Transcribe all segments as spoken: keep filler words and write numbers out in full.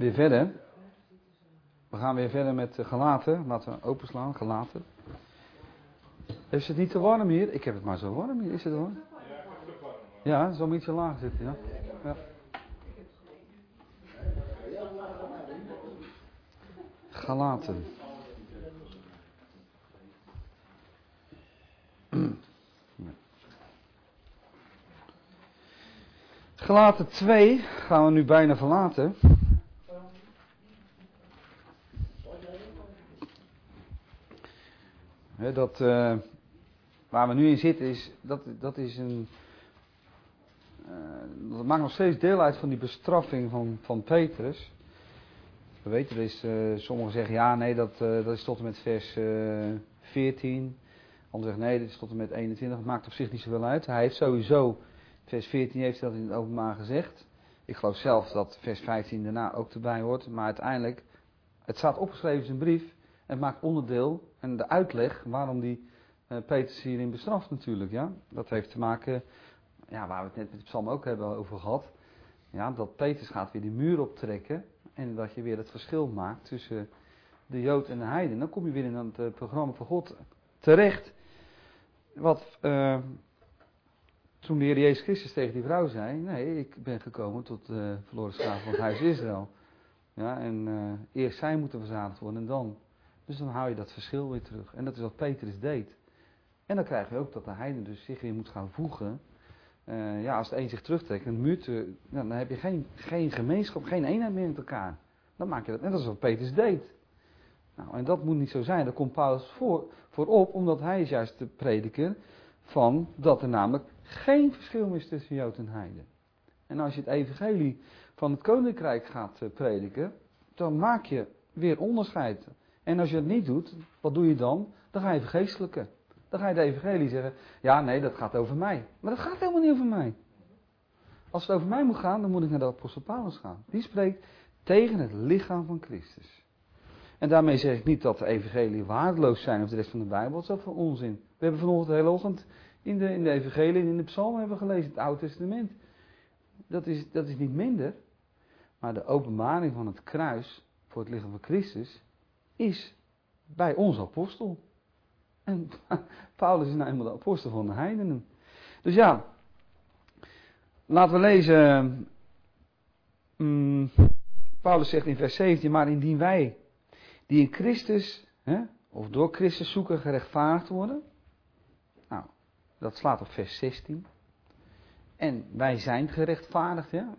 Weer verder. We gaan weer verder met Galaten. Laten we openslaan, Galaten. Is het niet te warm hier? Ik heb het maar zo warm hier. Is het warm? Ja, het is al ietsje laag zitten, ja. ja. Galaten. Galaten twee gaan we nu bijna verlaten. He, dat, uh, waar we nu in zitten, is, dat, dat is een... Uh, dat maakt nog steeds deel uit van die bestraffing van, van Petrus. We weten, er is, uh, sommigen zeggen ja, nee, dat, uh, dat is tot en met vers uh, veertien. Anderen zeggen nee, dat is tot en met eenentwintig. Het maakt op zich niet zoveel uit. Hij heeft sowieso, vers veertien heeft hij dat in het openbaar gezegd. Ik geloof zelf dat vers vijftien daarna ook erbij hoort. Maar uiteindelijk, het staat opgeschreven in zijn brief. En het maakt onderdeel, en de uitleg waarom die uh, Petrus hierin bestraft natuurlijk. Ja? Dat heeft te maken, ja, waar we het net met de psalm ook hebben over gehad. Ja, dat Petrus gaat weer die muur optrekken. En dat je weer het verschil maakt tussen de Jood en de Heiden. Dan kom je weer in het uh, programma van God terecht. Wat uh, toen de Heer Jezus Christus tegen die vrouw zei. Nee, ik ben gekomen tot de uh, verloren schaap van het huis Israël. Ja, en uh, eerst zij moeten verzadigd worden en dan. Dus dan hou je dat verschil weer terug. En dat is wat Petrus deed. En dan krijg je ook dat de heiden dus zich weer moet gaan voegen. Uh, ja, als de een zich terugtrekt en de muur te, nou, dan heb je geen, geen gemeenschap, geen eenheid meer met elkaar. Dan maak je dat. En dat is wat Petrus deed. Nou, en dat moet niet zo zijn. Daar komt Paulus voor, voor op, omdat hij is juist de prediker van dat er namelijk geen verschil is tussen Jood en heiden. En als je het evangelie van het koninkrijk gaat uh, prediken, dan maak je weer onderscheid. En als je dat niet doet, wat doe je dan? Dan ga je vergeestelijken. Dan ga je de evangelie zeggen, ja nee, dat gaat over mij. Maar dat gaat helemaal niet over mij. Als het over mij moet gaan, dan moet ik naar de apostel Paulus gaan. Die spreekt tegen het lichaam van Christus. En daarmee zeg ik niet dat de evangelie waardeloos zijn of de rest van de Bijbel. Dat is ook van onzin. We hebben vanochtend de hele ochtend in de, in de evangelie en in de psalmen hebben we gelezen, het Oude Testament. Dat is, dat is niet minder. Maar de openbaring van het kruis voor het lichaam van Christus is bij ons apostel. En Paulus is nou eenmaal de apostel van de heidenen. Dus ja, laten we lezen. Um, Paulus zegt in vers zeventien, maar indien wij die in Christus, hè, of door Christus zoeken gerechtvaardigd worden. Nou, dat slaat op vers zestien. En wij zijn gerechtvaardigd, ja.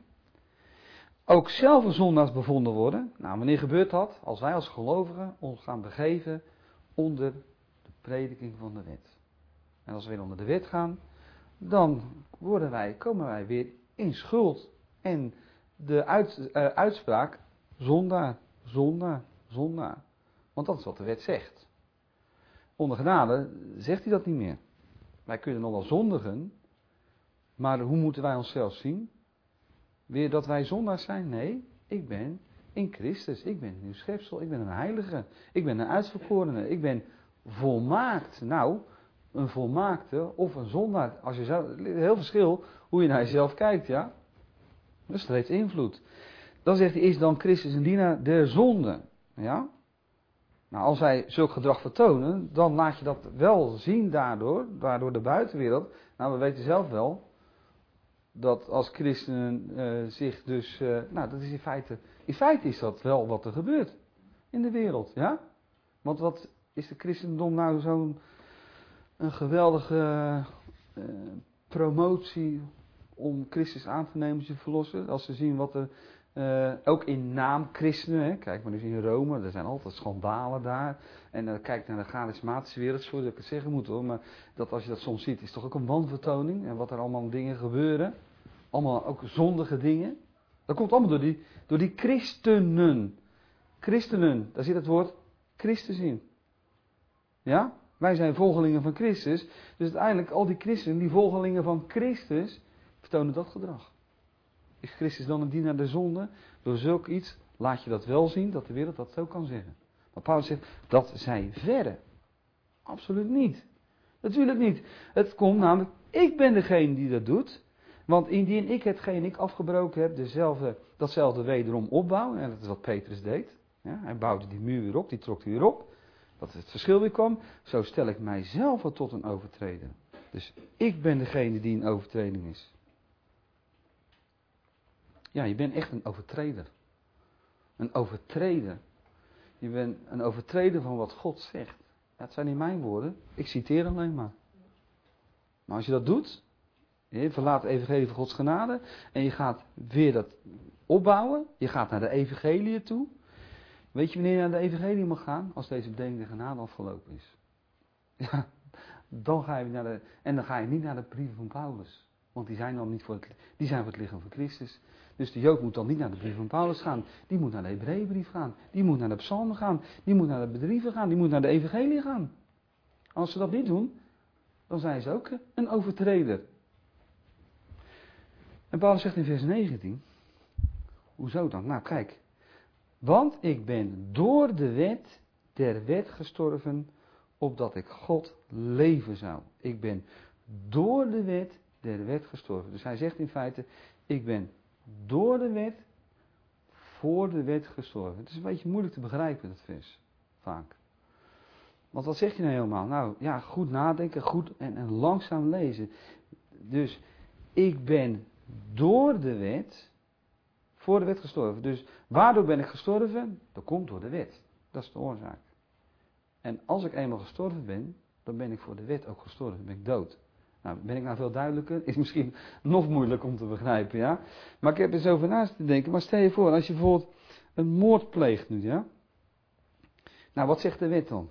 Ook zelf een zondaars bevonden worden. Nou, wanneer gebeurt dat? Als wij als gelovigen ons gaan begeven onder de prediking van de wet. En als we weer onder de wet gaan, dan worden wij, komen wij weer in schuld. En de uit, uh, uitspraak, zondaar, zondaar, zondaar. Want dat is wat de wet zegt. Onder genade zegt hij dat niet meer. Wij kunnen nog wel zondigen, maar hoe moeten wij onszelf zien? Weer dat wij zondaars zijn? Nee, ik ben in Christus. Ik ben een nieuw schepsel. Ik ben een heilige. Ik ben een uitverkorene. Ik ben volmaakt. Nou, een volmaakte of een zondaar. Als je zo, heel verschil hoe je naar jezelf kijkt, ja. Dat is steeds invloed. Dan zegt hij, is dan Christus een dienaar der zonde? Ja. Nou, als wij zulk gedrag vertonen, dan laat je dat wel zien daardoor, daardoor de buitenwereld. Nou, we weten zelf wel dat als christenen uh, zich dus, uh, nou dat is in feite, in feite is dat wel wat er gebeurt in de wereld, ja? Want wat is de christendom nou zo'n een geweldige uh, promotie om Christus aan te nemen, te verlossen, als ze zien wat er, uh, ook in naam christenen, hè? Kijk maar dus in Rome, er zijn altijd schandalen daar, en uh, kijk naar de charismatische wereld, sorry dat ik het zeggen moet hoor, maar dat als je dat soms ziet, is toch ook een wanvertoning, en wat er allemaal dingen gebeuren, allemaal ook zondige dingen, dat komt allemaal door die, door die christenen, christenen, daar zit het woord Christus in, ja? Wij zijn volgelingen van Christus, dus uiteindelijk al die christenen, die volgelingen van Christus, vertonen dat gedrag. Is Christus dan een dienaar der zonde? Door zulk iets laat je dat wel zien, dat de wereld dat zo kan zeggen. Maar Paulus zegt, dat zij verre. Absoluut niet. Natuurlijk niet. Het komt namelijk, ik ben degene die dat doet. Want indien ik hetgeen ik afgebroken heb, dezelfde, datzelfde wederom opbouw, en dat is wat Petrus deed. Ja, hij bouwde die muur weer op, die trok die weer op, dat het verschil weer kwam. Zo stel ik mijzelf al tot een overtreder. Dus ik ben degene die een overtreding is. Ja, je bent echt een overtreder. Een overtreder. Je bent een overtreder van wat God zegt. Ja, het zijn niet mijn woorden, ik citeer alleen maar. Maar als je dat doet, je verlaat het evangelie van Gods genade en je gaat weer dat opbouwen, je gaat naar de evangelie toe. Weet je wanneer je naar de evangelie mag gaan? Als deze bedenkende genade afgelopen is. Ja, dan ga je naar de, en dan ga je niet naar de brieven van Paulus. Want die zijn dan niet voor het, die zijn voor het lichaam van Christus. Dus de Jood moet dan niet naar de brief van Paulus gaan. Die moet naar de Hebreeënbrief gaan. Die moet naar de psalmen gaan. Die moet naar de bedrieven gaan. Die moet naar de evangelie gaan. Als ze dat niet doen, dan zijn ze ook een overtreder. En Paulus zegt in vers negentien. Hoezo dan? Nou kijk. Want ik ben door de wet der wet gestorven, opdat ik God leven zou. Ik ben door de wet der wet gestorven. Dus hij zegt in feite, ik ben door de wet, voor de wet gestorven. Het is een beetje moeilijk te begrijpen, dat vers. Vaak. Want wat zegt hij nou helemaal? Nou, ja, goed nadenken, goed en, en langzaam lezen. Dus, ik ben door de wet, voor de wet gestorven. Dus, waardoor ben ik gestorven? Dat komt door de wet. Dat is de oorzaak. En als ik eenmaal gestorven ben, dan ben ik voor de wet ook gestorven. Dan ben ik dood. Nou, ben ik nou veel duidelijker? Is misschien nog moeilijk om te begrijpen, ja. Maar ik heb er zo over naast te denken. Maar stel je voor, als je bijvoorbeeld een moord pleegt nu, ja. Nou, wat zegt de wet dan?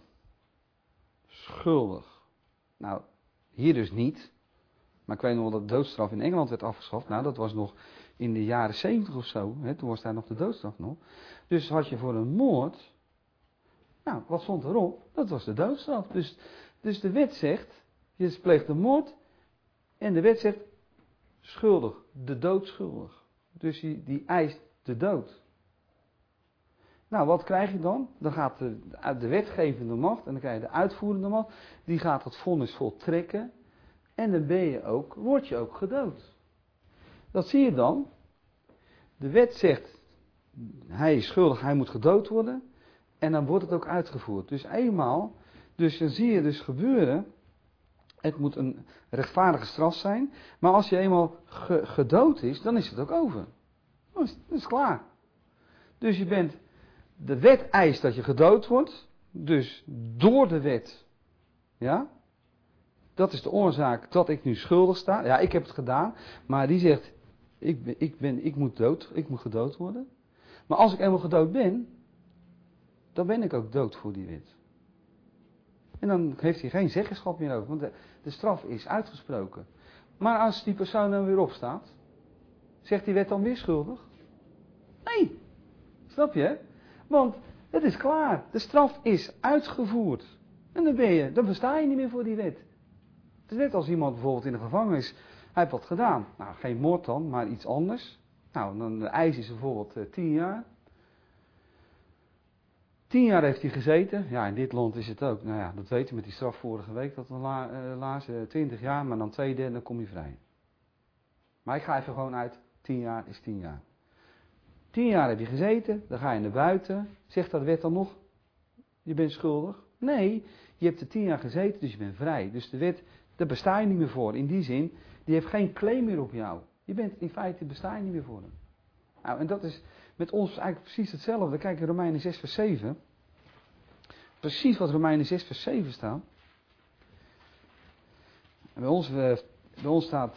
Schuldig. Nou, hier dus niet. Maar ik weet nog wel dat de doodstraf in Engeland werd afgeschaft. Nou, dat was nog in de jaren zeventig of zo. Hè, toen was daar nog de doodstraf nog. Dus had je voor een moord. Nou, wat stond erop? Dat was de doodstraf. Dus, dus de wet zegt, je pleegt een moord. En de wet zegt, schuldig, de dood schuldig. Dus die, die eist de dood. Nou, wat krijg je dan? Dan gaat de, de wetgevende macht, en dan krijg je de uitvoerende macht, die gaat het vonnis voltrekken. En dan ben je ook, word je ook gedood. Dat zie je dan. De wet zegt, hij is schuldig, hij moet gedood worden. En dan wordt het ook uitgevoerd. Dus eenmaal, dus dan zie je dus gebeuren. Het moet een rechtvaardige straf zijn. Maar als je eenmaal ge, gedood is, dan is het ook over. Dat is, dat is klaar. Dus je bent, de wet eist dat je gedood wordt. Dus door de wet. Ja. Dat is de oorzaak dat ik nu schuldig sta. Ja, ik heb het gedaan. Maar die zegt, ik, ben, ik, ben, ik moet dood, ik moet gedood worden. Maar als ik eenmaal gedood ben, dan ben ik ook dood voor die wet. En dan heeft hij geen zeggenschap meer over, want de, de straf is uitgesproken. Maar als die persoon dan weer opstaat, zegt die wet dan weer schuldig? Nee, snap je? Want het is klaar, de straf is uitgevoerd. En dan ben je, dan besta je niet meer voor die wet. Het is net als iemand bijvoorbeeld in de gevangenis, hij heeft wat gedaan. Nou, geen moord dan, maar iets anders. Nou, dan de eis is bijvoorbeeld uh, tien jaar. Tien jaar heeft hij gezeten. Ja, in dit land is het ook. Nou ja, dat weet je met die straf vorige week. Dat we la, uh, lazen twintig jaar, maar dan twee derde, dan kom je vrij. Maar ik ga even gewoon uit. Tien jaar is tien jaar. Tien jaar heb je gezeten. Dan ga je naar buiten. Zegt dat wet dan nog? Je bent schuldig? Nee, je hebt er tien jaar gezeten, dus je bent vrij. Dus de wet, daar besta je niet meer voor. In die zin, die heeft geen claim meer op jou. Je bent in feite, besta je niet meer voor hem. Nou, en dat is met ons eigenlijk precies hetzelfde. Kijk in Romeinen zes vers zeven. Precies wat Romeinen zes vers zeven staat. En bij ons, bij ons staat...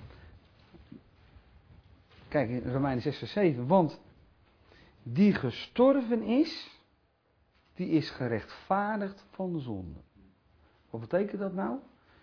Kijk in Romeinen zes vers zeven. Want die gestorven is, die is gerechtvaardigd van de zonde. Wat betekent dat nou?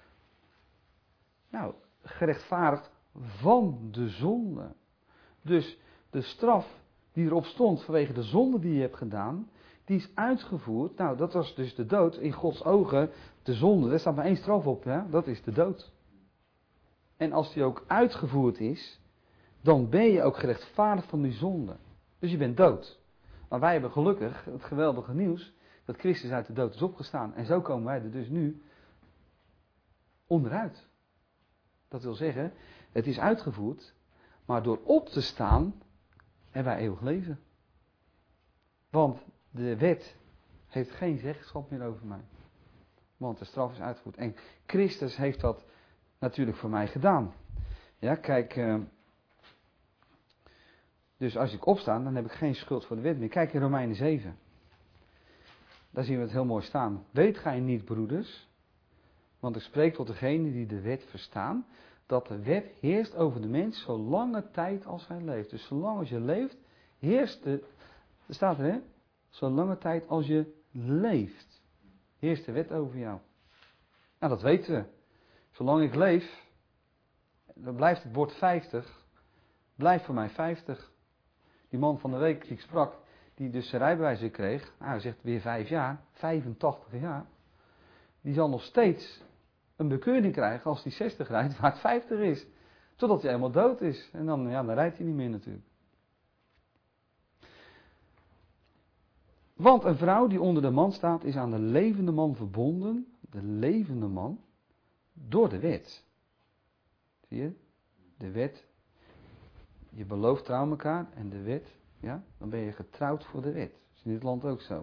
Nou, gerechtvaardigd van de zonde. Dus de straf die erop stond vanwege de zonde die je hebt gedaan, die is uitgevoerd. Nou, dat was dus de dood. In Gods ogen, de zonde, daar staat maar één straf op, hè? Dat is de dood. En als die ook uitgevoerd is, dan ben je ook gerechtvaardigd van die zonde. Dus je bent dood. Maar wij hebben gelukkig het geweldige nieuws dat Christus uit de dood is opgestaan. En zo komen wij er dus nu onderuit. Dat wil zeggen, Het is uitgevoerd, maar door op te staan hebben wij eeuwig leven. Want de wet heeft geen zeggenschap meer over mij. Want de straf is uitgevoerd. En Christus heeft dat natuurlijk voor mij gedaan. Ja, kijk. Uh, dus als ik opsta, dan heb ik geen schuld voor de wet meer. Kijk in Romeinen zeven. Daar zien we het heel mooi staan. Weet gij niet, broeders, want ik spreek tot degenen die de wet verstaan, dat de wet heerst over de mens zolange tijd als hij leeft. Dus zolang als je leeft, heerst de, er staat er hè, zolange tijd als je leeft, heerst de wet over jou. Nou, dat weten we. Zolang ik leef, dan blijft het woord vijftig, blijft voor mij vijftig. Die man van de week die ik sprak, die dus zijn rijbewijs weer kreeg, nou, hij zegt weer vijf jaar, vijfentachtig jaar, die zal nog steeds een bekeuring krijgen als hij zestig rijdt, waar het vijftig is. Totdat hij helemaal dood is. En dan, ja, dan rijdt hij niet meer natuurlijk. Want een vrouw die onder de man staat, is aan de levende man verbonden, de levende man, door de wet. Zie je? De wet. Je belooft trouw elkaar en de wet, ja, dan ben je getrouwd voor de wet. Dat is in dit land ook zo.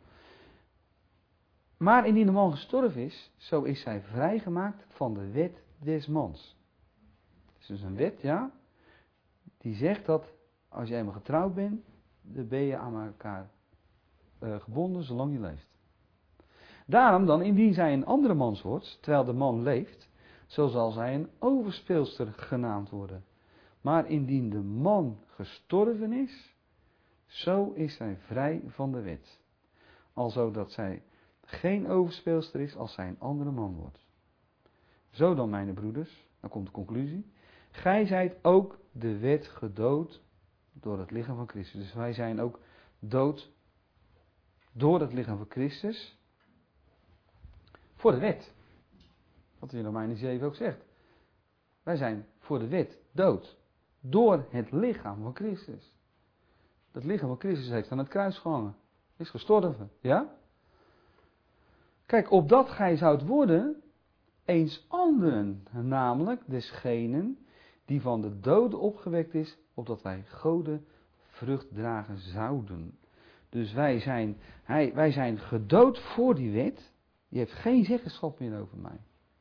Maar indien de man gestorven is, zo is zij vrijgemaakt van de wet des mans. Het is dus een wet, ja, die zegt dat als je eenmaal getrouwd bent, dan ben je aan elkaar uh, gebonden zolang je leeft. Daarom dan, indien zij een andere mans wordt, terwijl de man leeft, zo zal zij een overspeelster genaamd worden. Maar indien de man gestorven is, zo is zij vrij van de wet. Alzo dat zij geen overspeelster is als zij een andere man wordt. Zo dan, mijn broeders, dan komt de conclusie. Gij zijt ook de wet gedood door het lichaam van Christus. Dus wij zijn ook dood door het lichaam van Christus voor de wet. Wat in Romeinen zeven ook zegt. Wij zijn voor de wet dood door het lichaam van Christus. Het lichaam van Christus heeft aan het kruis gehangen. Is gestorven, ja? Kijk, opdat gij zoudt worden eens anderen, namelijk desgenen die van de doden opgewekt is, opdat wij Gode vrucht dragen zouden. Dus wij zijn, hij, wij zijn gedood voor die wet, die heeft geen zeggenschap meer over mij.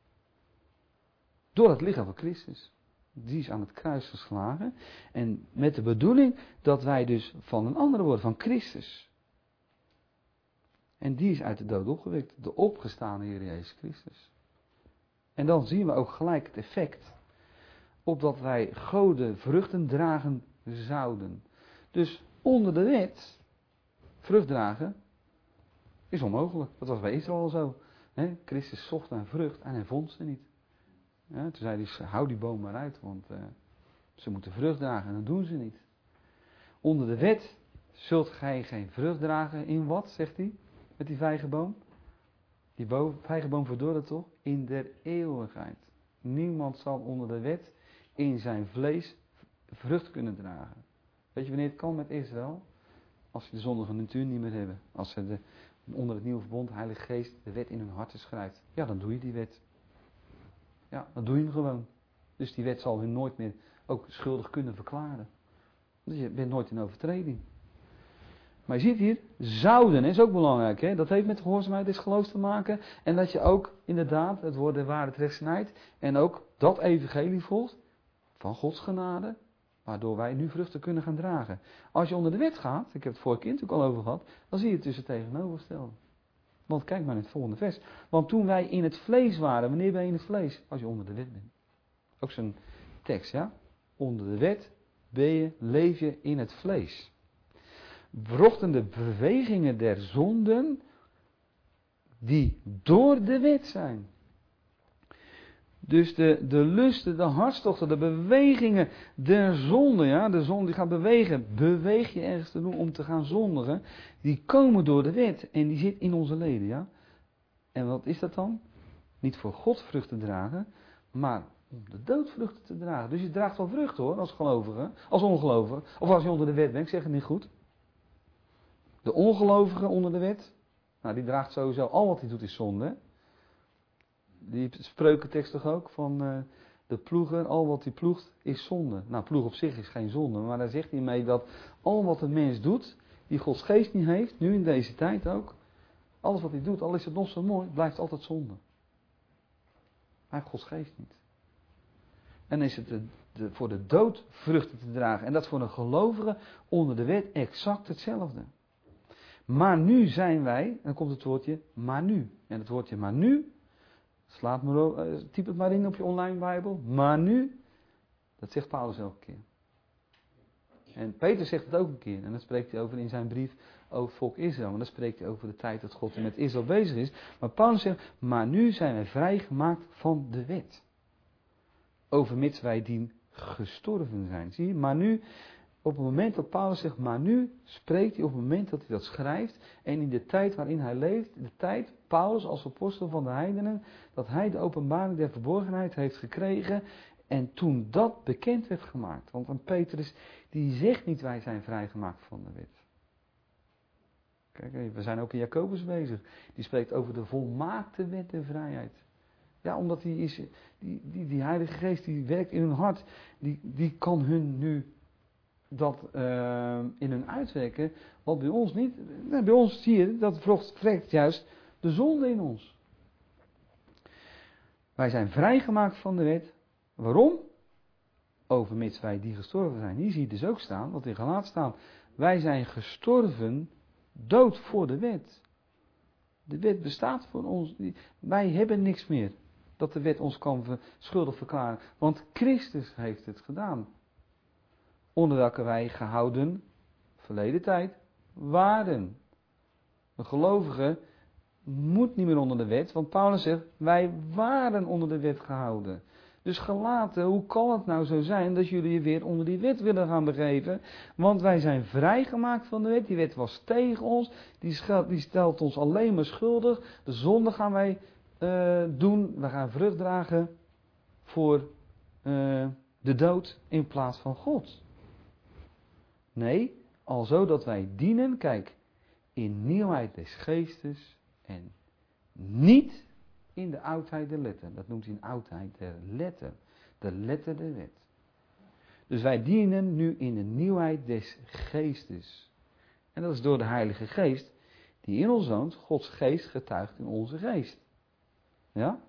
Door het lichaam van Christus. Die is aan het kruis geslagen. En met de bedoeling dat wij dus van een andere worden, van Christus. En die is uit de dood opgewekt. De opgestane Heer Jezus Christus. En dan zien we ook gelijk het effect. Opdat wij Gode vruchten dragen zouden. Dus onder de wet, vrucht dragen, is onmogelijk. Dat was bij Israël zo. He, Christus zocht naar vrucht en hij vond ze niet. Ja, toen zei hij, hou die boom maar uit, want uh, ze moeten vrucht dragen en dat doen ze niet. Onder de wet zult gij geen vrucht dragen in wat, zegt hij, met die vijgenboom? Die bo- vijgenboom verdorren toch? In der eeuwigheid. Niemand zal onder de wet in zijn vlees vrucht kunnen dragen. Weet je wanneer het kan met Israël? Als ze de zondige natuur niet meer hebben. Als ze de, onder het nieuwe verbond, Heilige Geest, de wet in hun harten schrijft. Ja, dan doe je die wet. Ja, dan doe je hem gewoon. Dus die wet zal hun nooit meer ook schuldig kunnen verklaren. Dus je bent nooit in overtreding. Maar je ziet hier, zouden is ook belangrijk. Hè? Dat heeft met gehoorzaamheid des geloofs te maken. En dat je ook inderdaad het woord der waarheid recht snijdt. En ook dat evangelie volgt van Gods genade. Waardoor wij nu vruchten kunnen gaan dragen. Als je onder de wet gaat, ik heb het vorige keer natuurlijk al over gehad. Dan zie je het tussen tegenovergestelde. Want kijk maar in het volgende vers. Want toen wij in het vlees waren, wanneer ben je in het vlees? Als je onder de wet bent. Ook zo'n tekst, ja. Onder de wet ben je, leef je in het vlees. Wrochten de bewegingen der zonden die door de wet zijn. Dus de, de lusten, de hartstochten, de bewegingen der zonde, ja, de zonde die gaat bewegen, beweeg je ergens te doen om te gaan zondigen, die komen door de wet en die zit in onze leden, ja. En wat is dat dan? Niet voor God vrucht te dragen, maar om de dood vruchten te dragen. Dus je draagt wel vrucht hoor, als gelovige, als ongelovige, of als je onder de wet bent, ik zeg het niet goed. De ongelovige onder de wet, nou die draagt sowieso, al wat hij doet is zonde, hè? Die spreukentekst toch ook, van uh, de ploeger, al wat hij ploegt, is zonde. Nou, ploeg op zich is geen zonde, maar daar zegt hij mee dat al wat een mens doet, die Gods geest niet heeft, nu in deze tijd ook, alles wat hij doet, al is het nog zo mooi, blijft altijd zonde. Hij heeft Gods geest niet. En is het de, de, voor de dood vruchten te dragen. En dat voor een gelovige onder de wet exact hetzelfde. Maar nu zijn wij, en dan komt het woordje maar nu. En het woordje maar nu, slaat maar, uh, typ het maar in op je online Bijbel. Maar nu, dat zegt Paulus elke keer. En Peter zegt het ook een keer. En dan spreekt hij over in zijn brief over volk Israël. En dan spreekt hij over de tijd dat God met Israël bezig is. Maar Paulus zegt, maar nu zijn wij vrijgemaakt van de wet. Overmits wij dien gestorven zijn. Zie je? Maar nu, op het moment dat Paulus zegt, maar nu, spreekt hij op het moment dat hij dat schrijft. En in de tijd waarin hij leeft, de tijd, Paulus als apostel van de heidenen, dat hij de openbaring der verborgenheid heeft gekregen. En toen dat bekend werd gemaakt. Want een Petrus, die zegt niet wij zijn vrijgemaakt van de wet. Kijk, we zijn ook in Jacobus bezig. Die spreekt over de volmaakte wet der vrijheid. Ja, omdat die, is, die, die, die Heilige Geest die werkt in hun hart, die, die kan hun nu dat uh, in hun uitwerken, wat bij ons niet. Nou, bij ons zie je, dat vrekt juist de zonde in ons. Wij zijn vrijgemaakt van de wet. Waarom? Overmits wij die gestorven zijn. Hier zie je dus ook staan, wat in Galaten staat. Wij zijn gestorven, dood voor de wet. De wet bestaat voor ons. Wij hebben niks meer dat de wet ons kan schuldig verklaren. Want Christus heeft het gedaan. Onder welke wij gehouden, verleden tijd, waren. Een gelovige moet niet meer onder de wet. Want Paulus zegt, wij waren onder de wet gehouden. Dus Galaten, hoe kan het nou zo zijn dat jullie je weer onder die wet willen gaan begeven? Want wij zijn vrijgemaakt van de wet. Die wet was tegen ons. Die, scheld, die stelt ons alleen maar schuldig. De zonde gaan wij uh, doen. We gaan vrucht dragen voor uh, de dood in plaats van God. Nee, alzo dat wij dienen, kijk, in nieuwheid des geestes en niet in de oudheid der letter. Dat noemt hij een oudheid der letter. De letter der wet. Dus wij dienen nu in de nieuwheid des geestes. En dat is door de Heilige Geest die in ons woont. Gods geest getuigt in onze geest. Ja?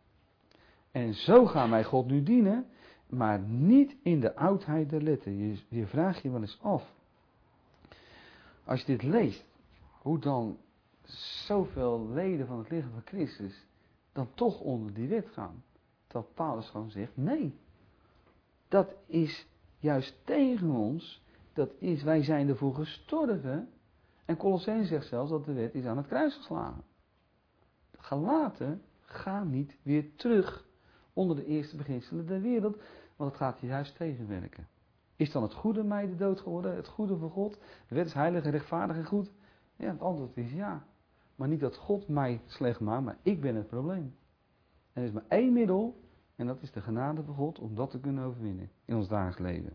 En zo gaan wij God nu dienen, maar niet in de oudheid der letter. Je, je vraagt je wel eens af. Als je dit leest, hoe dan zoveel leden van het lichaam van Christus dan toch onder die wet gaan. Dat Paulus gewoon zegt, nee. Dat is juist tegen ons. Dat is, wij zijn ervoor gestorven. En Colossenzen zegt zelfs dat de wet is aan het kruis geslagen. Galaten gaan niet weer terug onder de eerste beginselen der wereld. Want het gaat je juist tegenwerken. Is dan het goede mij de dood geworden? Het goede voor God? De wet is heilig en rechtvaardig en goed? Ja, het antwoord is ja. Maar niet dat God mij slecht maakt, maar ik ben het probleem. En er is maar één middel, en dat is de genade van God, om dat te kunnen overwinnen in ons dagelijks leven.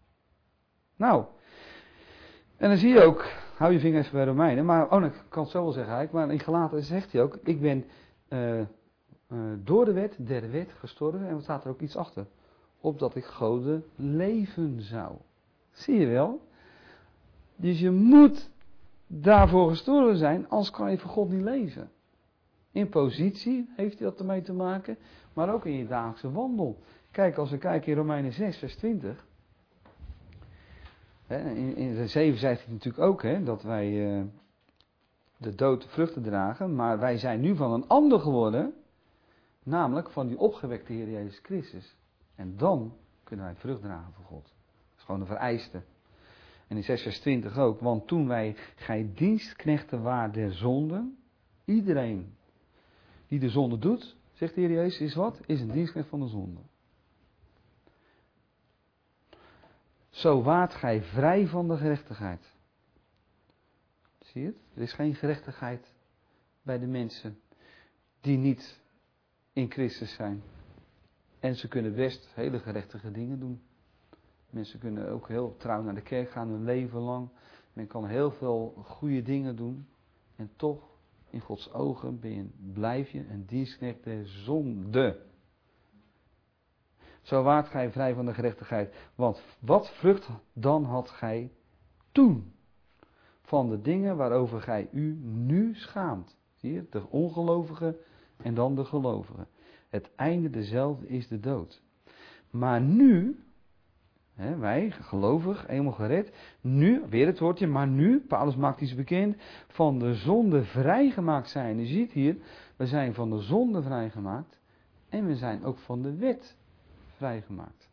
Nou, en dan zie je ook, hou je vingers bij Romeinen, maar, oh, ik kan het zo wel zeggen eigenlijk, maar in Galaten zegt hij ook, ik ben uh, uh, door de wet, der wet gestorven, en wat staat er ook iets achter? Opdat ik Gode leven zou. Zie je wel? Dus je moet daarvoor gestorven zijn, anders kan je voor God niet leven. In positie heeft hij dat ermee te maken, maar ook in je dagelijkse wandel. Kijk, als we kijken in Romeinen zes, vers twintig. Hè, in, in vers zeven zegt hij natuurlijk ook hè, dat wij uh, de dood vruchten dragen, maar wij zijn nu van een ander geworden, namelijk van die opgewekte Heer Jezus Christus. En dan kunnen wij vrucht dragen voor God. Dat is gewoon een vereiste. En in zes vers twintig ook, want toen wij gij dienstknechten waren der zonde, iedereen die de zonde doet, zegt de Heer Jezus, is wat? Is een dienstknecht van de zonde. Zo waart gij vrij van de gerechtigheid. Zie je het? Er is geen gerechtigheid bij de mensen die niet in Christus zijn. En ze kunnen best hele gerechtige dingen doen. Mensen kunnen ook heel trouw naar de kerk gaan, hun leven lang. Men kan heel veel goede dingen doen. En toch, in Gods ogen, ben je, blijf je een dienstknecht der zonde. zo waart gij vrij van de gerechtigheid. Want wat vrucht dan had gij toen van de dingen waarover gij u nu schaamt? Zie je, de ongelovige en dan de gelovige. Het einde dezelfde is de dood. Maar nu, hè, wij gelovig, eenmaal gered, nu, weer het woordje, maar nu, Paulus maakt iets bekend, van de zonde vrijgemaakt zijn. Je ziet hier, we zijn van de zonde vrijgemaakt en we zijn ook van de wet vrijgemaakt.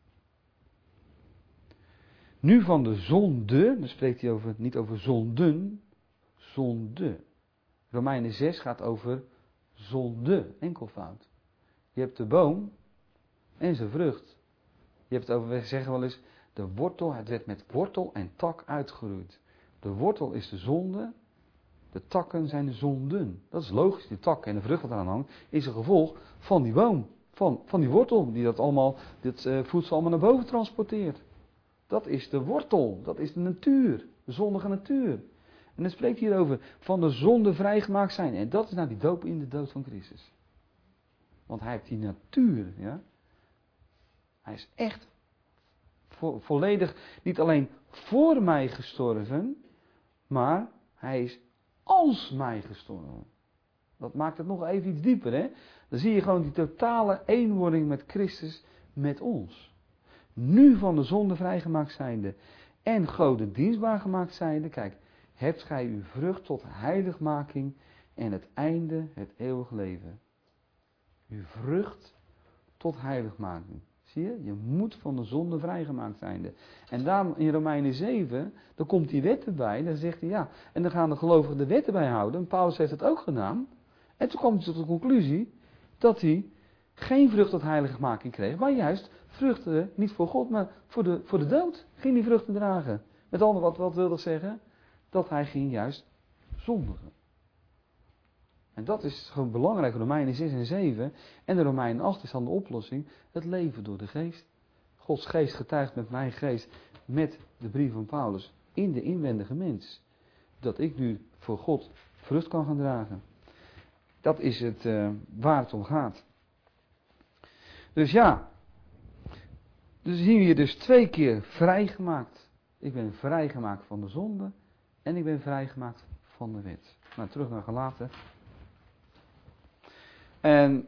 Nu van de zonde, dan spreekt hij over, niet over zonden, zonde. Romeinen zes gaat over zonde, enkelvoud. Je hebt de boom en zijn vrucht. Je hebt het over, we zeggen wel eens, de wortel, het werd met wortel en tak uitgeroeid. De wortel is de zonde, de takken zijn de zonden. Dat is logisch, die takken en de vrucht wat eraan hangt, is een gevolg van die boom, van, van die wortel, die dat allemaal, dit uh, voedsel allemaal naar boven transporteert. Dat is de wortel, dat is de natuur, de zondige natuur. En dan spreekt hier over van de zonde vrijgemaakt zijn. En dat is nou die doop in de dood van Christus. Want hij heeft die natuur, ja. Hij is echt vo- volledig niet alleen voor mij gestorven, maar hij is als mij gestorven. Dat maakt het nog even iets dieper, hè. Dan zie je gewoon die totale eenwording met Christus, met ons. Nu van de zonde vrijgemaakt zijnde en Gode dienstbaar gemaakt zijnde, kijk, hebt gij uw vrucht tot heiligmaking en het einde het eeuwig leven. Uw vrucht tot heiligmaking. Zie je? Je moet van de zonde vrijgemaakt zijnde. En daarom in Romeinen zeven, dan komt die wet erbij, dan zegt hij ja, en dan gaan de gelovigen de wet erbij houden. En Paulus heeft het ook gedaan. En toen kwam hij tot de conclusie dat hij geen vrucht tot heiligmaking kreeg, maar juist vruchten, niet voor God, maar voor de, voor de dood, ging die vruchten dragen. Met andere wat, wat wil dat zeggen? Dat hij ging juist zondigen. En dat is gewoon belangrijk, Romeinen zes en zeven. En de Romeinen acht is dan de oplossing, het leven door de geest. Gods geest getuigt met mijn geest, met de brief van Paulus, in de inwendige mens. Dat ik nu voor God vrucht kan gaan dragen. Dat is het uh, waar het om gaat. Dus ja, dus zien we hier dus twee keer vrijgemaakt. Ik ben vrijgemaakt van de zonde en ik ben vrijgemaakt van de wet. Nou, terug naar Galaten. En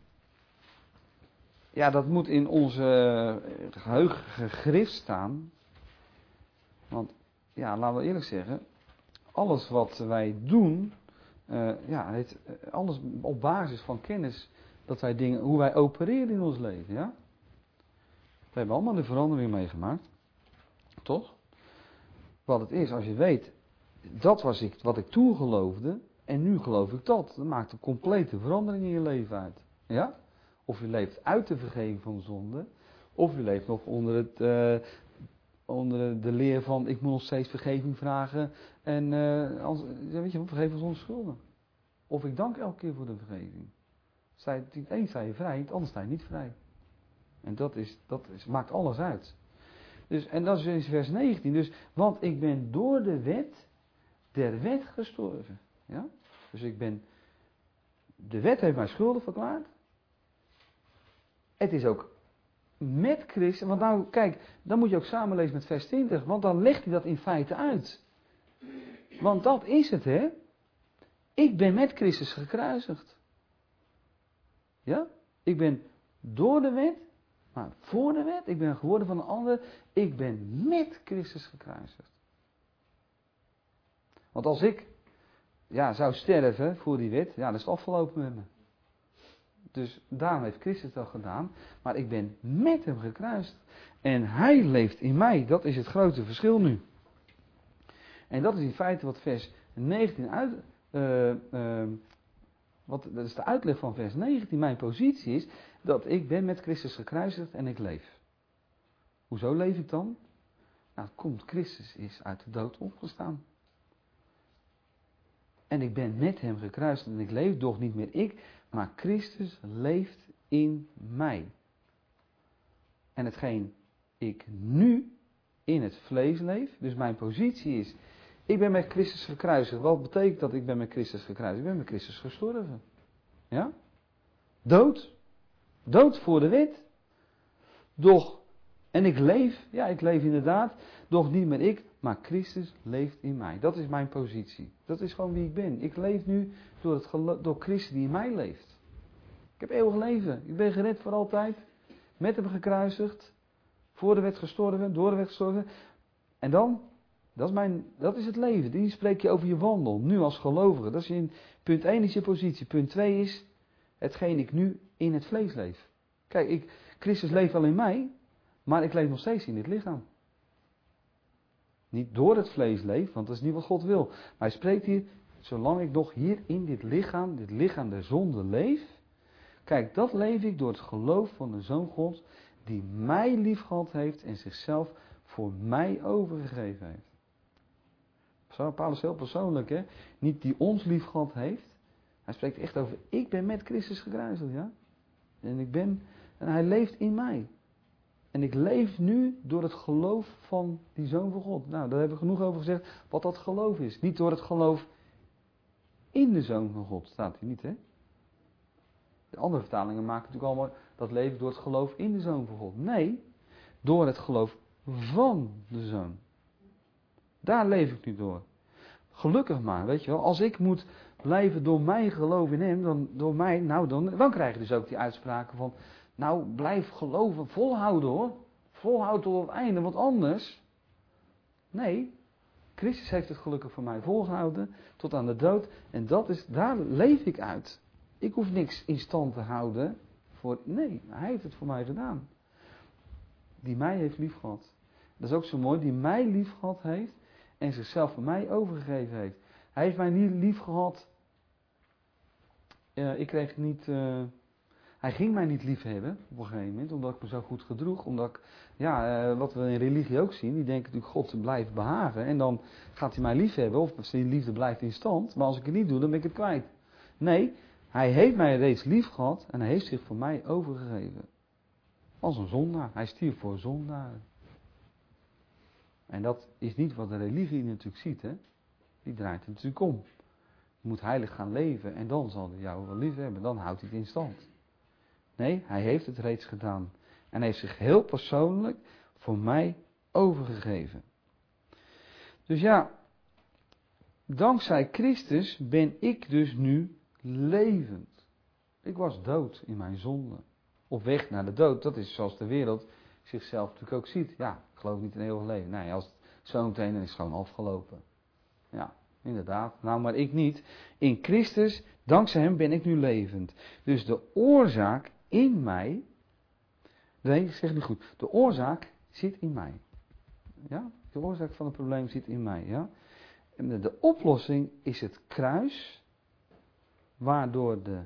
ja, dat moet in onze geheugen gegrift staan. Want ja, laten we eerlijk zeggen, alles wat wij doen, uh, ja, het, alles op basis van kennis dat wij dingen, hoe wij opereren in ons leven, ja. We hebben allemaal de verandering meegemaakt, toch? Wat het is, als je weet, dat was ik, wat ik toen geloofde, en nu geloof ik dat. Dat maakt een complete verandering in je leven uit, ja. Of je leeft uit de vergeving van zonde, of je leeft nog onder het, uh, onder de leer van, ik moet nog steeds vergeving vragen, en uh, als, weet je, vergeef ons onze schulden. Of ik dank elke keer voor de vergeving. Sta je, het een sta je vrij, het ander sta je niet vrij. En dat, is, dat is, maakt alles uit. Dus, en dat is in vers negentien. Dus, want ik ben door de wet der wet gestorven. Ja? Dus ik ben, de wet heeft mij schuldig verklaard. Het is ook met Christus, want nou kijk, dan moet je ook samenlezen met vers twintig, want dan legt hij dat in feite uit. Want dat is het, hè. Ik ben met Christus gekruisigd. Ja? Ik ben door de wet, maar voor de wet, ik ben geworden van een ander, ik ben met Christus gekruisigd. Want als ik ja, zou sterven voor die wet, ja, dan is het afgelopen met me. Dus daarom heeft Christus dat gedaan, maar ik ben met hem gekruisigd. En hij leeft in mij, dat is het grote verschil nu. En dat is in feite wat vers negentien uit... Uh, uh, wat, dat is de uitleg van vers negentien. Mijn positie is dat ik ben met Christus gekruisigd en ik leef. Hoezo leef ik dan? Nou, het komt, Christus is uit de dood opgestaan. En ik ben met hem gekruisigd en ik leef, doch niet meer ik, maar Christus leeft in mij. En hetgeen ik nu in het vlees leef, dus mijn positie is, ik ben met Christus gekruisigd. Wat betekent dat ik ben met Christus gekruisigd? Ik ben met Christus gestorven. Ja? Dood. Dood voor de wet. Doch, en ik leef, ja ik leef inderdaad, doch niet meer ik, maar Christus leeft in mij. Dat is mijn positie. Dat is gewoon wie ik ben. Ik leef nu door, het gelo- door Christus die in mij leeft. Ik heb eeuwig leven. Ik ben gered voor altijd. Met hem gekruisigd. Voor de wet gestorven, door de wet gestorven. En dan, dat is, mijn, dat is het leven. Die spreek je over je wandel. Nu als gelovige. Dat is in, punt één is je positie. Punt twee is hetgeen ik nu in het vlees leef. Kijk, ik, Christus leeft wel in mij. Maar ik leef nog steeds in dit lichaam. Niet door het vlees leef, want dat is niet wat God wil. Maar hij spreekt hier, zolang ik nog hier in dit lichaam, dit lichaam der zonde leef. Kijk, dat leef ik door het geloof van de Zoon Gods, die mij liefgehad heeft en zichzelf voor mij overgegeven heeft. Zo, Paulus is heel persoonlijk, hè. Niet die ons liefgehad heeft. Hij spreekt echt over, ik ben met Christus gekruisigd, ja. En ik ben, en hij leeft in mij. En ik leef nu door het geloof van die Zoon van God. Nou, daar hebben we genoeg over gezegd wat dat geloof is. Niet door het geloof in de Zoon van God, staat hier niet, hè. De andere vertalingen maken natuurlijk allemaal dat leven door het geloof in de Zoon van God. Nee, door het geloof van de Zoon. Daar leef ik nu door. Gelukkig maar, weet je wel. Als ik moet blijven door mijn geloof in hem, dan door mij, nou dan, dan krijg je dus ook die uitspraken van, nou blijf geloven, volhouden hoor. Volhouden tot het einde, want anders. Nee, Christus heeft het gelukkig voor mij volgehouden tot aan de dood. En dat is, daar leef ik uit. Ik hoef niks in stand te houden. Voor, nee, hij heeft het voor mij gedaan. Die mij heeft liefgehad. Dat is ook zo mooi, die mij liefgehad heeft en zichzelf voor mij overgegeven heeft. Hij heeft mij niet liefgehad. Uh, ik kreeg niet. Uh, hij ging mij niet lief hebben op een gegeven moment, omdat ik me zo goed gedroeg. Omdat ik, ja, uh, wat we in religie ook zien, die denken natuurlijk God blijft behagen. En dan gaat hij mij lief hebben, of zijn liefde blijft in stand. Maar als ik het niet doe, dan ben ik het kwijt. Nee, hij heeft mij reeds lief gehad en hij heeft zich voor mij overgegeven. Als een zondaar. Hij stierf voor zondaren. En dat is niet wat de religie natuurlijk ziet, hè. Die draait het natuurlijk om. Je moet heilig gaan leven en dan zal hij jou wel lief hebben. Dan houdt hij het in stand. Nee, hij heeft het reeds gedaan. En hij heeft zich heel persoonlijk voor mij overgegeven. Dus ja, dankzij Christus ben ik dus nu levend. Ik was dood in mijn zonde. Op weg naar de dood. Dat is zoals de wereld zichzelf natuurlijk ook ziet. Ja, ik geloof niet in eeuwig leven. Nee, als het zo meteen dan is het gewoon afgelopen. Ja, inderdaad. Nou, maar ik niet. In Christus, dankzij hem ben ik nu levend. Dus de oorzaak in mij. Nee, zeg niet goed. De oorzaak zit in mij. Ja, de oorzaak van het probleem zit in mij. Ja. En de, de oplossing is het kruis. Waardoor de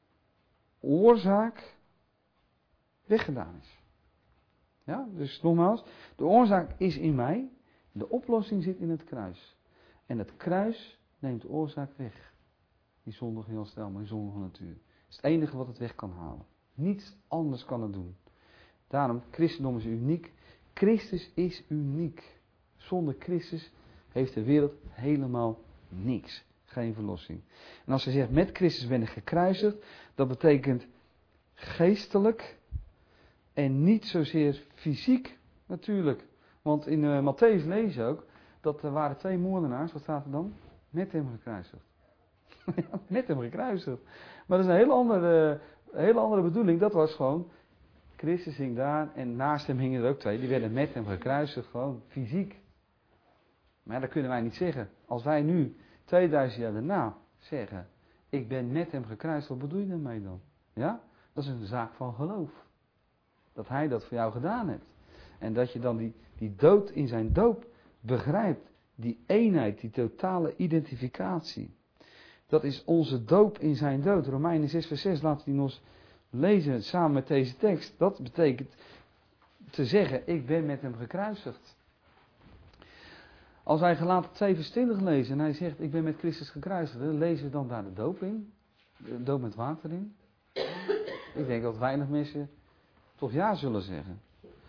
oorzaak weggedaan is. Ja, dus nogmaals, de oorzaak is in mij, de oplossing zit in het kruis. En het kruis neemt de oorzaak weg. Die zondige herstel, maar die zondige natuur. Het is het enige wat het weg kan halen. Niets anders kan het doen. Daarom, christendom is uniek. Christus is uniek. Zonder Christus heeft de wereld helemaal niks. Geen verlossing. En als hij zegt, met Christus ben ik gekruisigd, dat betekent geestelijk en niet zozeer fysiek natuurlijk. Want in uh, Mattheüs lees je ook dat er waren twee moordenaars, wat staat er dan? Met hem gekruisigd. Met hem gekruisigd. Maar dat is een hele andere, een hele andere bedoeling. Dat was gewoon, Christus hing daar en naast hem hingen er ook twee. Die werden met hem gekruisigd, gewoon fysiek. Maar ja, dat kunnen wij niet zeggen. Als wij nu tweeduizend jaar daarna zeggen, ik ben met hem gekruisigd, wat bedoel je daarmee dan? Ja? Dat is een zaak van geloof. Dat hij dat voor jou gedaan heeft. En dat je dan die, die dood in zijn doop begrijpt. Die eenheid, die totale identificatie. Dat is onze doop in zijn dood. Romeinen zes vers zes, laten we die nog eens lezen samen met deze tekst. Dat betekent te zeggen, ik ben met hem gekruisigd. Als wij Galaten twee vers twintig lezen en hij zegt, ik ben met Christus gekruisigd, lezen we dan daar de doop in? De doop met water in? Ik denk dat weinig mensen toch ja zullen zeggen.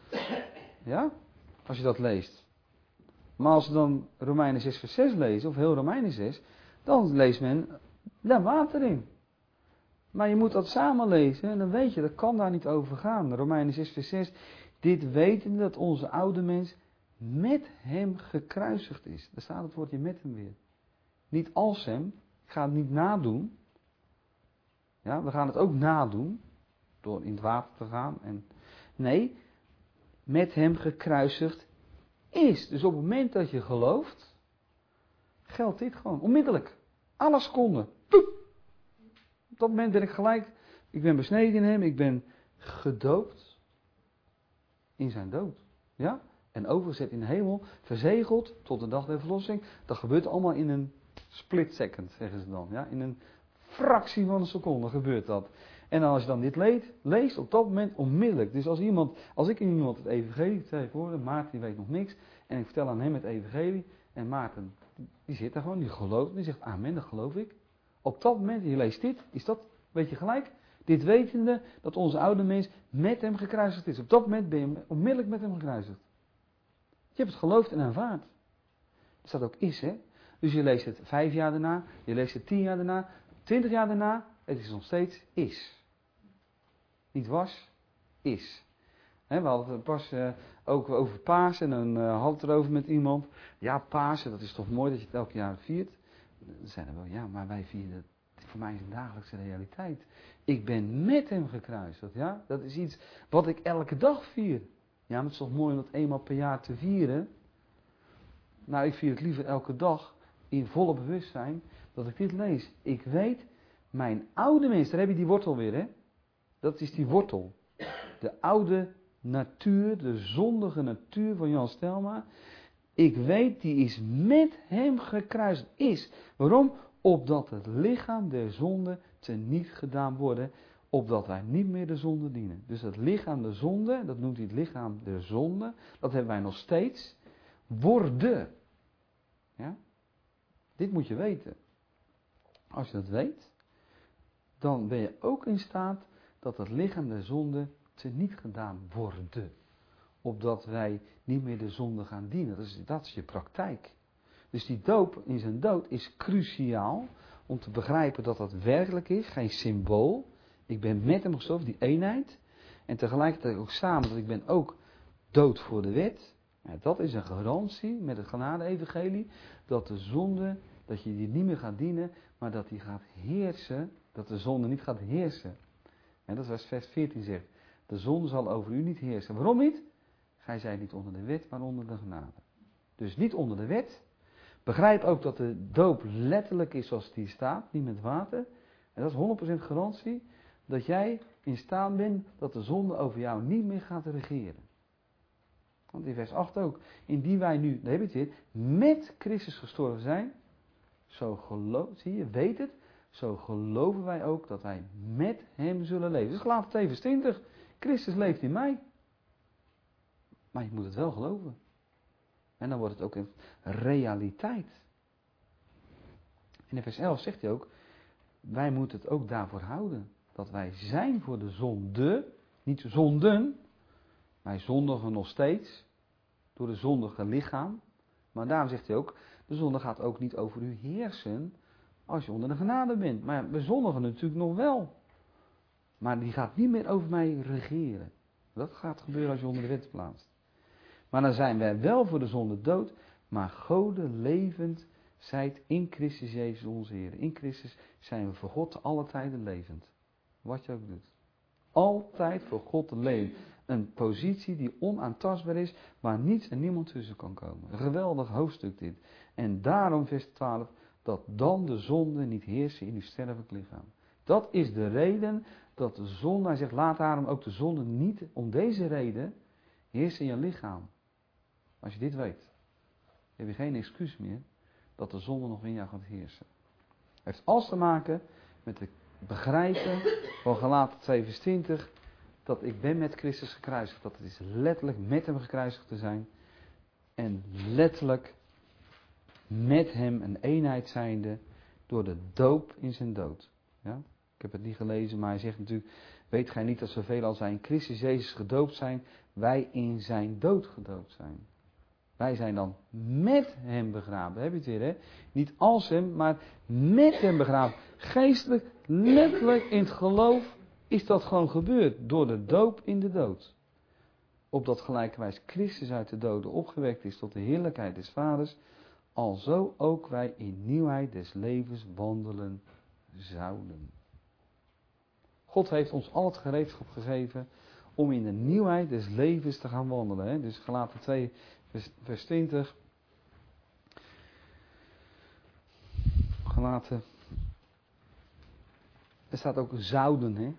Ja? Als je dat leest. Maar als we dan Romeinen zes vers zes lezen, of heel Romeinen zes, dan leest men daar water in. Maar je moet dat samen lezen en dan weet je, dat kan daar niet over gaan. Romeinen zes vers zes, Dit wetende dat onze oude mens met hem gekruisigd is. Daar staat het woordje met hem weer. Niet als hem. Ik ga het niet nadoen. Ja, we gaan het ook nadoen. Door in het water te gaan. En, nee, met hem gekruisigd is. Dus op het moment dat je gelooft, geldt dit gewoon. Onmiddellijk. Alle seconden. Poep. Op dat moment ben ik gelijk. Ik ben besneden in hem. Ik ben gedoopt. In zijn dood. Ja? En overgezet in de hemel. Verzegeld tot de dag der verlossing. Dat gebeurt allemaal in een split second, zeggen ze dan. Ja? In een fractie van een seconde gebeurt dat. En als je dan dit leest, leest op dat moment onmiddellijk. Dus als iemand, als ik in iemand het evangelie tegenwoordig, Maarten die weet nog niks. En ik vertel aan hem het evangelie. En Maarten, die zit daar gewoon, die gelooft. Die zegt amen, dat geloof ik. Op dat moment, je leest dit, is dat, weet je gelijk. Dit wetende dat onze oude mens met hem gekruisigd is. Op dat moment ben je onmiddellijk met hem gekruisigd. Je hebt het geloofd en aanvaard. Er staat ook is, hè. Dus je leest het vijf jaar daarna, je leest het tien jaar daarna, twintig jaar daarna. Het is nog steeds is. Niet was, is. He, we hadden het pas uh, ook over Pasen en dan uh, had het erover met iemand. Ja, Pasen, dat is toch mooi dat je het elk jaar viert. Dan zeiden we wel, ja, maar wij vieren het. Voor mij is het dagelijkse realiteit. Ik ben met hem gekruisigd, ja. Dat is iets wat ik elke dag vier. Ja, maar het is toch mooi om dat eenmaal per jaar te vieren. Nou, ik vier het liever elke dag in volle bewustzijn dat ik dit lees. Ik weet, mijn oude mens, daar heb je die wortel weer, hè. Dat is die wortel. De oude natuur, de zondige natuur van Jan Stelma. Ik weet, die is met hem gekruisigd. Is. Waarom? Opdat het lichaam der zonde teniet gedaan worden. Opdat wij niet meer de zonde dienen. Dus het lichaam der zonde, dat noemt hij het lichaam der zonde. Dat hebben wij nog steeds. Worden. Ja? Dit moet je weten. Als je dat weet, dan ben je ook in staat dat het lichaam der zonde teniet gedaan worden. Opdat wij niet meer de zonde gaan dienen. Dat is, dat is je praktijk. Dus die doop in zijn dood is cruciaal om te begrijpen dat dat werkelijk is. Geen symbool. Ik ben met hem gestorven, die eenheid. En tegelijkertijd ook samen, dat ik ben ook dood voor de wet. Ja, dat is een garantie met het genade-evangelie. Dat de zonde, dat je die niet meer gaat dienen, maar dat die gaat heersen. Dat de zonde niet gaat heersen. En dat is wat vers veertien zegt. De zonde zal over u niet heersen. Waarom niet? Gij zijt niet onder de wet, maar onder de genade. Dus niet onder de wet. Begrijp ook dat de doop letterlijk is zoals het hier staat, niet met water. En dat is honderd procent garantie dat jij in staat bent dat de zonde over jou niet meer gaat regeren. Want in vers acht ook, indien wij nu, daar heb je het weer, met Christus gestorven zijn, zo geloof, zie je, weet het, zo geloven wij ook dat wij met hem zullen leven. Dus Galaten twee vers twintig, Christus leeft in mij. Maar je moet het wel geloven. En dan wordt het ook een realiteit. In vers elf zegt hij ook, wij moeten het ook daarvoor houden. Dat wij zijn voor de zonde, niet zonden. Wij zondigen nog steeds, door de zondige lichaam. Maar daarom zegt hij ook, de zonde gaat ook niet over u heersen, als je onder de genade bent. Maar we zondigen natuurlijk nog wel. Maar die gaat niet meer over mij regeren. Dat gaat gebeuren als je onder de wet plaatst. Maar dan zijn wij wel voor de zonde dood, maar Gode levend zijt in Christus Jezus onze Heer. In Christus zijn we voor God te alle tijden levend. Wat je ook doet. Altijd voor God te leven. Een positie die onaantastbaar is, waar niets en niemand tussen kan komen. Een geweldig hoofdstuk dit. En daarom vers twaalf, dat dan de zonde niet heersen in uw sterfelijk lichaam. Dat is de reden dat de zonde, hij zegt laat daarom ook de zonde niet om deze reden heersen in je lichaam. Als je dit weet, heb je geen excuus meer dat de zonde nog in jou gaat heersen. Het heeft alles te maken met het begrijpen van Galaten twee vers twintig, dat ik ben met Christus gekruisigd. Dat het is letterlijk met hem gekruisigd te zijn. En letterlijk met hem een eenheid zijnde door de doop in zijn dood. Ja? Ik heb het niet gelezen, maar hij zegt natuurlijk, weet gij niet dat zoveel als wij in Christus Jezus gedoopt zijn, wij in zijn dood gedoopt zijn. Wij zijn dan met hem begraven. Heb je het weer, hè? Niet als hem, maar met hem begraven. Geestelijk, letterlijk in het geloof is dat gewoon gebeurd. Door de doop in de dood. opdat gelijkerwijs Christus uit de doden opgewekt is tot de heerlijkheid des Vaders, alzo ook wij in nieuwheid des levens wandelen zouden. God heeft ons al het gereedschap gegeven om in de nieuwheid des levens te gaan wandelen. Hè? Dus Galaten twee, vers, vers twintig. Galaten. Er staat ook zouden. Hè?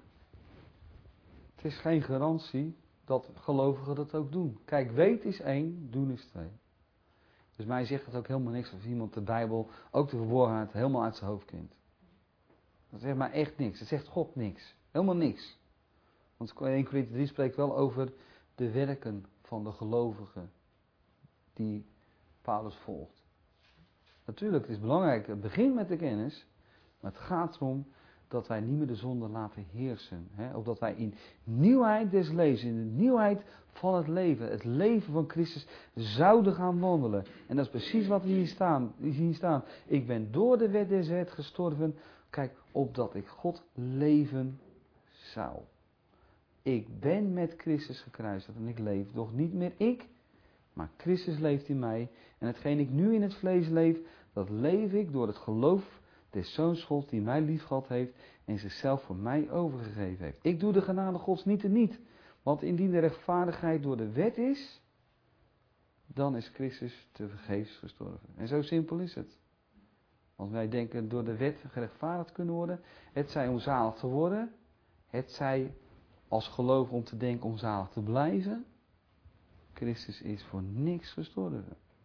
Het is geen garantie dat gelovigen dat ook doen. Kijk, weet is één, doen is twee. Dus mij zegt het ook helemaal niks als iemand de Bijbel, ook de verborgenheid, helemaal uit zijn hoofd kent. Dat zegt maar echt niks. Het zegt God niks. Helemaal niks. Want Eerste Korinthe drie spreekt wel over de werken van de gelovigen die Paulus volgt. Natuurlijk, het is belangrijk, het begint met de kennis, maar het gaat erom dat wij niet meer de zonde laten heersen. Hè? Opdat wij in nieuwheid des levens, in de nieuwheid van het leven, het leven van Christus, zouden gaan wandelen. En dat is precies wat we hier staan. Hier staan. Ik ben door de wet des wet gestorven, kijk, opdat ik God leven zou. Ik ben met Christus gekruisigd en ik leef, doch niet meer ik, maar Christus leeft in mij. En hetgeen ik nu in het vlees leef, dat leef ik door het geloof des Zoons Gods die mij liefgehad heeft en zichzelf voor mij overgegeven heeft. Ik doe de genade Gods niet en niet. Want indien de rechtvaardigheid door de wet is, dan is Christus te vergeefs gestorven. En zo simpel is het. Want wij denken door de wet gerechtvaardigd kunnen worden. Het zij om zalig te worden. Het zij als geloof om te denken om zalig te blijven. Christus is voor niks gestorven.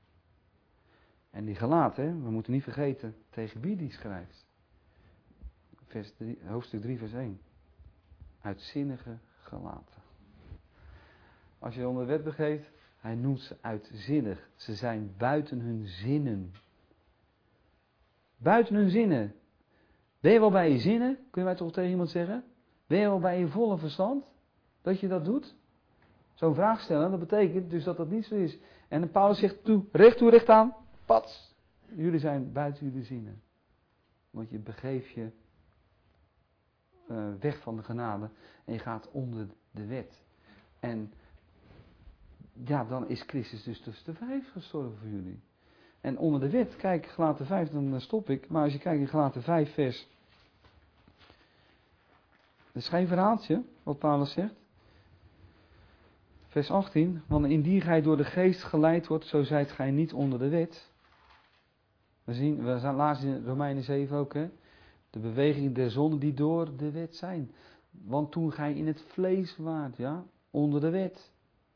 En die Galaten, we moeten niet vergeten tegen wie die schrijft. Vers drie, hoofdstuk drie, vers één. Uitzinnige Galaten. Als je onder de wet begeeft, hij noemt ze uitzinnig. Ze zijn buiten hun zinnen. Buiten hun zinnen. Ben je wel bij je zinnen? Kunnen wij toch tegen iemand zeggen? Ben je wel bij je volle verstand? Dat je dat doet? Zo'n vraag stellen, dat betekent dus dat dat niet zo is. En Paulus zegt toe, recht toe, recht aan. Pats. Jullie zijn buiten jullie zinnen. Want je begeeft je uh, weg van de genade en je gaat onder de wet. En ja, dan is Christus dus tussen de vijf gestorven voor jullie. En onder de wet, kijk, Galaten vijf, dan stop ik. Maar als je kijkt in Galaten vijf vers... Dat is geen verhaaltje, wat Paulus zegt. Vers achttien. Want indien gij door de geest geleid wordt, zo zijt gij niet onder de wet. We zien, we lazen in Romeinen zeven ook, hè. De beweging der zonden die door de wet zijn. Want toen gij in het vlees waart, ja, onder de wet.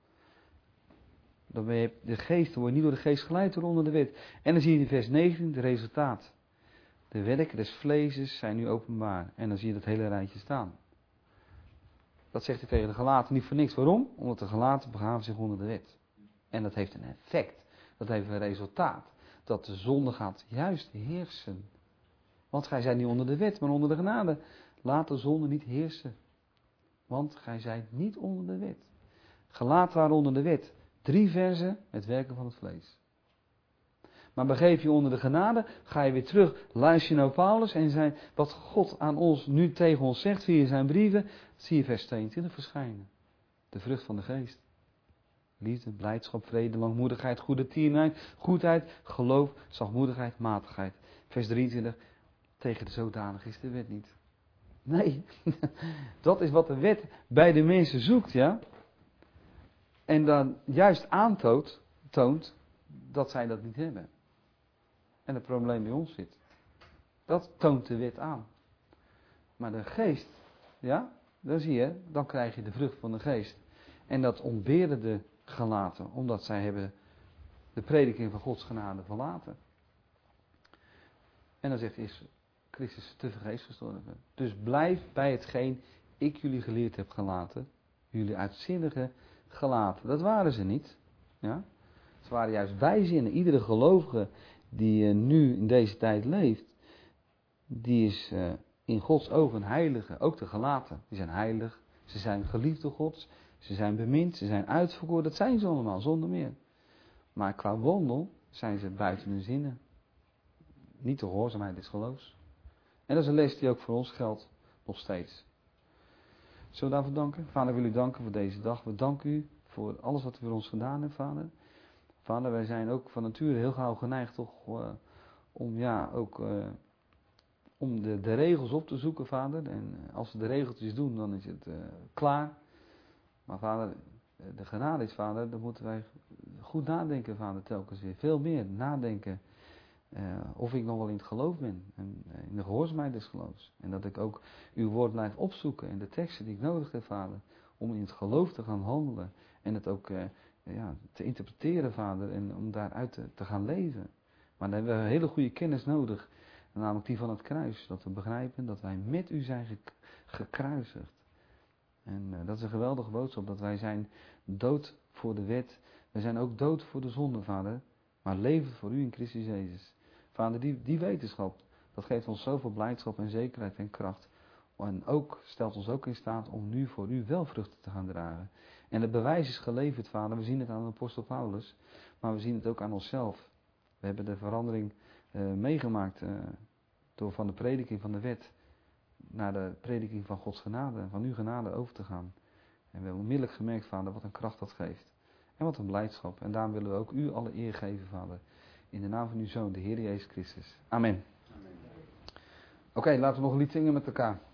Dan ben je de geest, dan word je niet door de geest geleid, door onder de wet. En dan zie je in vers negentien het resultaat. De werken des vleeses zijn nu openbaar. En dan zie je dat hele rijtje staan. Dat zegt hij tegen de Galaten niet voor niks. Waarom? Omdat de Galaten begaven zich onder de wet. En dat heeft een effect. Dat heeft een resultaat. Dat de zonde gaat juist heersen. Want gij zijt niet onder de wet, maar onder de genade. Laat de zonde niet heersen. Want gij zijt niet onder de wet. Galaten waren onder de wet. Drie verzen, het werken van het vlees. Maar begeef je onder de genade, ga je weer terug, luister je naar Paulus en zijn, wat God aan ons nu tegen ons zegt via zijn brieven, zie je vers tweeëntwintig verschijnen. De vrucht van de geest. Liefde, blijdschap, vrede, langmoedigheid, goede tierenheid, goedheid, geloof, zachtmoedigheid, matigheid. Vers drieëntwintig, tegen de zodanig is de wet niet. Nee, dat is wat de wet bij de mensen zoekt, ja. En dan juist aantoont, toont dat zij dat niet hebben. En het probleem bij ons zit. Dat toont de wet aan. Maar de geest, ja, dan zie je, dan krijg je de vrucht van de geest. En dat ontberen de Galaten, omdat zij hebben de prediking van Gods genade verlaten. En dan zegt is Christus te vergeefs gestorven. Dus blijf bij hetgeen ik jullie geleerd heb gelaten. Jullie uitzinnige Galaten. Dat waren ze niet. Ja? Ze waren juist bijzinnen. Iedere gelovige die uh, nu in deze tijd leeft, die is uh, in Gods ogen heilige. Ook de Galaten. Die zijn heilig. Ze zijn geliefd door God. Ze zijn bemind. Ze zijn uitverkoren. Dat zijn ze allemaal, zonder meer. Maar qua wandel zijn ze buiten hun zinnen. Niet de gehoorzaamheid des geloofs. En dat is een les die ook voor ons geldt. Nog steeds. Zullen we daarvoor danken? Vader, wil u danken voor deze dag. We danken u voor alles wat u voor ons gedaan hebt, Vader. Vader, wij zijn ook van nature heel gauw geneigd toch uh, om ja, ook uh, om de, de regels op te zoeken, Vader. En als we de regeltjes doen, dan is het uh, klaar. Maar Vader, de genade is, Vader, dan moeten wij goed nadenken, Vader, telkens weer. Veel meer nadenken uh, of ik nog wel in het geloof ben. En uh, in de gehoorzaamheid des geloofs. En dat ik ook uw woord blijf opzoeken in de teksten die ik nodig heb, Vader. Om in het geloof te gaan handelen. En het ook uh, ja, te interpreteren, Vader. En om daaruit te, te gaan leven. Maar dan hebben we een hele goede kennis nodig. Namelijk die van het kruis. Dat we begrijpen dat wij met u zijn gek- gekruisigd. En uh, dat is een geweldige boodschap. Dat wij zijn dood voor de wet. We zijn ook dood voor de zonde, Vader. Maar leven voor u in Christus Jezus. Vader, die, die wetenschap. Dat geeft ons zoveel blijdschap en zekerheid en kracht. En ook stelt ons ook in staat om nu voor u wel vruchten te gaan dragen. En het bewijs is geleverd, Vader. We zien het aan de apostel Paulus. Maar we zien het ook aan onszelf. We hebben de verandering uh, meegemaakt. Uh, door van de prediking van de wet naar de prediking van Gods genade, van uw genade over te gaan. En we hebben onmiddellijk gemerkt, Vader, wat een kracht dat geeft. En wat een blijdschap. En daarom willen we ook u alle eer geven, Vader. In de naam van uw Zoon, de Heer Jezus Christus. Amen. Amen. Oké, okay, laten we nog een lied zingen met elkaar.